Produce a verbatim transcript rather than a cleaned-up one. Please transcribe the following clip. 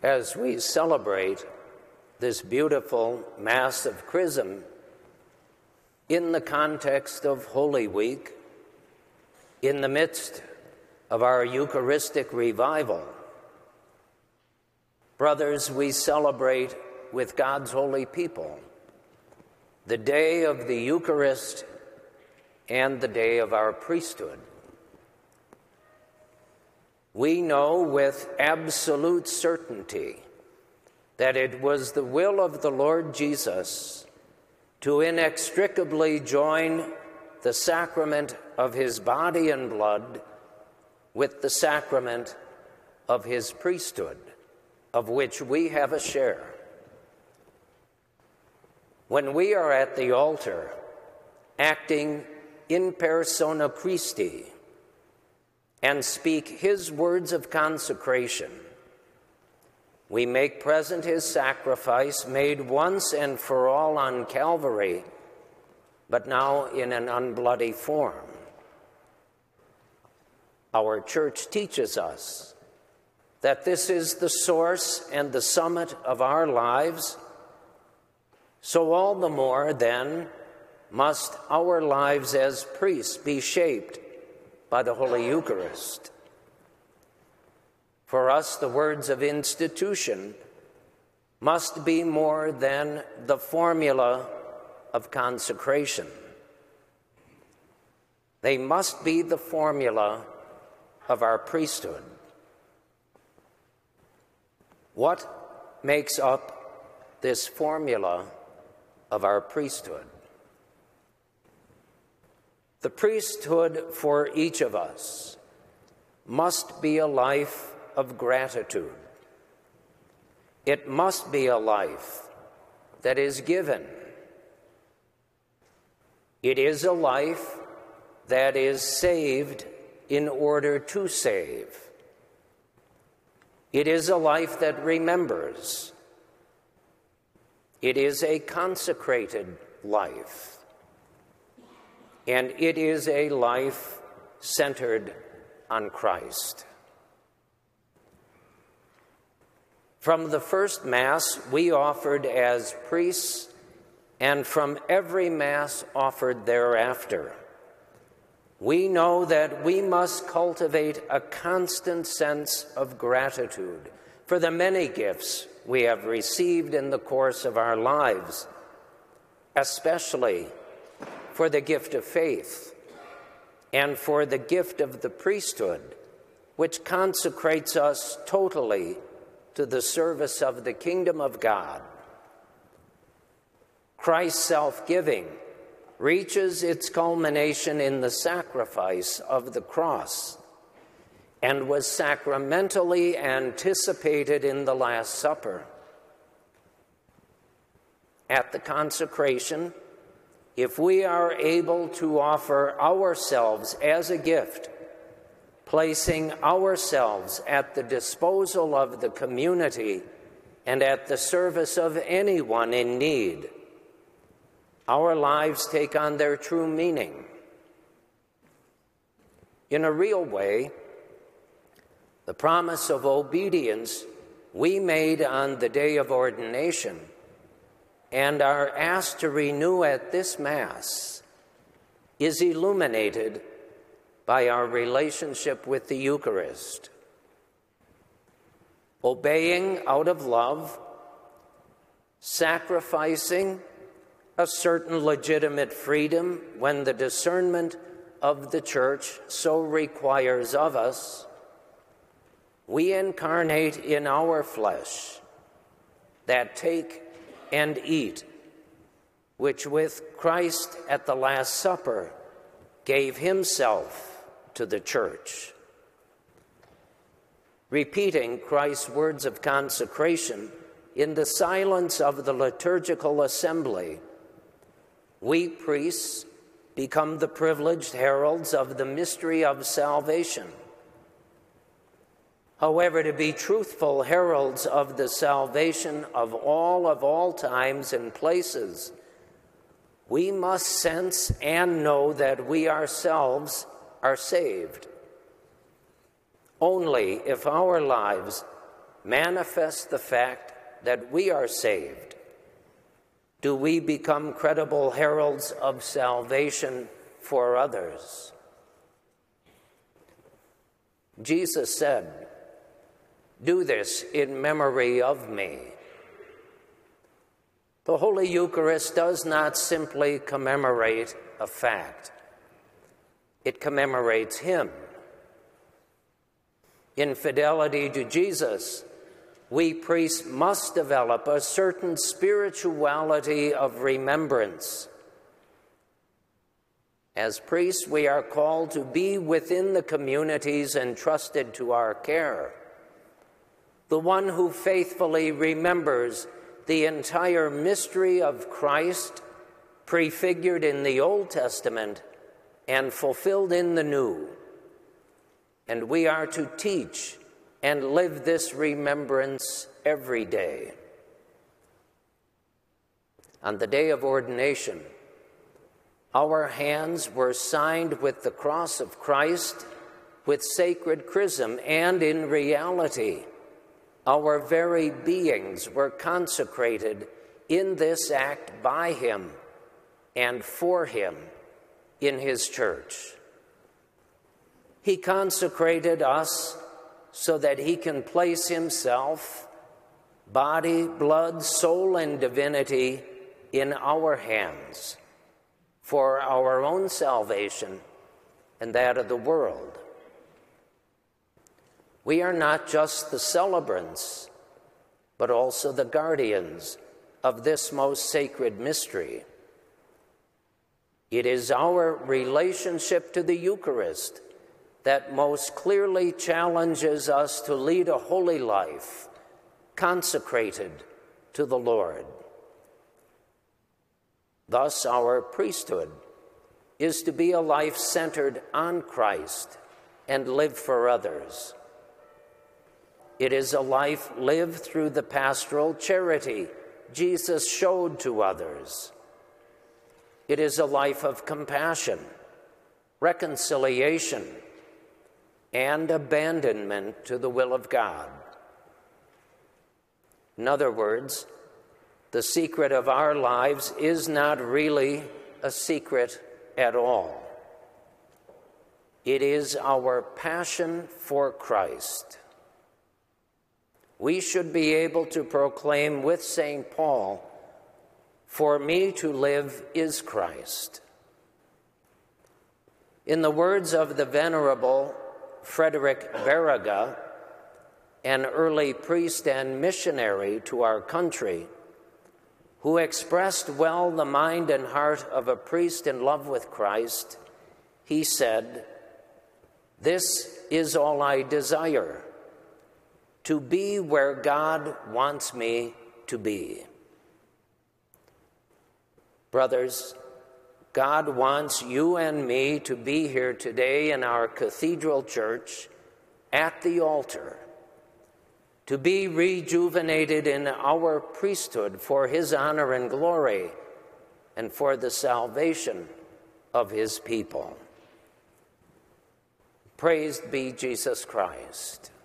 as we celebrate this beautiful Mass of Chrism in the context of Holy Week, in the midst of our Eucharistic revival. Brothers, we celebrate with God's holy people the day of the Eucharist and the day of our priesthood. We know with absolute certainty that it was the will of the Lord Jesus to inextricably join the sacrament of his body and blood with the sacrament of his priesthood, of which we have a share. When we are at the altar, acting in persona Christi, and speak his words of consecration, we make present his sacrifice made once and for all on Calvary, but now in an unbloody form. Our church teaches us that this is the source and the summit of our lives, so all the more, then, must our lives as priests be shaped by the Holy Eucharist. For us, the words of institution must be more than the formula of consecration. They must be the formula of our priesthood. What makes up this formula of our priesthood? The priesthood for each of us must be a life of gratitude. It must be a life that is given. It is a life that is saved in order to save. It is a life that remembers. It is a consecrated life. And it is a life centered on Christ. From the first Mass we offered as priests, and from every Mass offered thereafter, we know that we must cultivate a constant sense of gratitude for the many gifts we have received in the course of our lives, especially for the gift of faith and for the gift of the priesthood, which consecrates us totally to the service of the kingdom of God. Christ's self-giving reaches its culmination in the sacrifice of the cross and was sacramentally anticipated in the Last Supper. At the consecration, if we are able to offer ourselves as a gift, placing ourselves at the disposal of the community and at the service of anyone in need, our lives take on their true meaning. In a real way, the promise of obedience we made on the day of ordination and are asked to renew at this Mass is illuminated by our relationship with the Eucharist. Obeying out of love, sacrificing a certain legitimate freedom when the discernment of the Church so requires of us, we incarnate in our flesh that take and eat, which with Christ at the Last Supper gave himself to the Church. Repeating Christ's words of consecration in the silence of the liturgical assembly, we priests become the privileged heralds of the mystery of salvation. However, to be truthful heralds of the salvation of all of all times and places, we must sense and know that we ourselves are saved. Only if our lives manifest the fact that we are saved? Do we become credible heralds of salvation for others? Jesus said, "Do this in memory of me." The Holy Eucharist does not simply commemorate a fact. It commemorates Him. In fidelity to Jesus, we priests must develop a certain spirituality of remembrance. As priests, we are called to be within the communities entrusted to our care. The one who faithfully remembers the entire mystery of Christ, prefigured in the Old Testament and fulfilled in the New. And we are to teach and live this remembrance every day. On the day of ordination, our hands were signed with the cross of Christ with sacred chrism, and in reality, our very beings were consecrated in this act by Him and for Him in His church. He consecrated us so that He can place Himself, body, blood, soul, and divinity, in our hands for our own salvation and that of the world. We are not just the celebrants, but also the guardians of this most sacred mystery. It is our relationship to the Eucharist that most clearly challenges us to lead a holy life, consecrated to the Lord. Thus, our priesthood is to be a life centered on Christ and live for others. It is a life lived through the pastoral charity Jesus showed to others. It is a life of compassion, reconciliation, and abandonment to the will of God. In other words, the secret of our lives is not really a secret at all. It is our passion for Christ. We should be able to proclaim with Saint Paul, "For me to live is Christ." In the words of the Venerable Frederick Verriga, an early priest and missionary to our country, who expressed well the mind and heart of a priest in love with Christ, he said, "This is all I desire, to be where God wants me to be." Brothers, God wants you and me to be here today in our cathedral church at the altar, to be rejuvenated in our priesthood for His honor and glory and for the salvation of His people. Praised be Jesus Christ.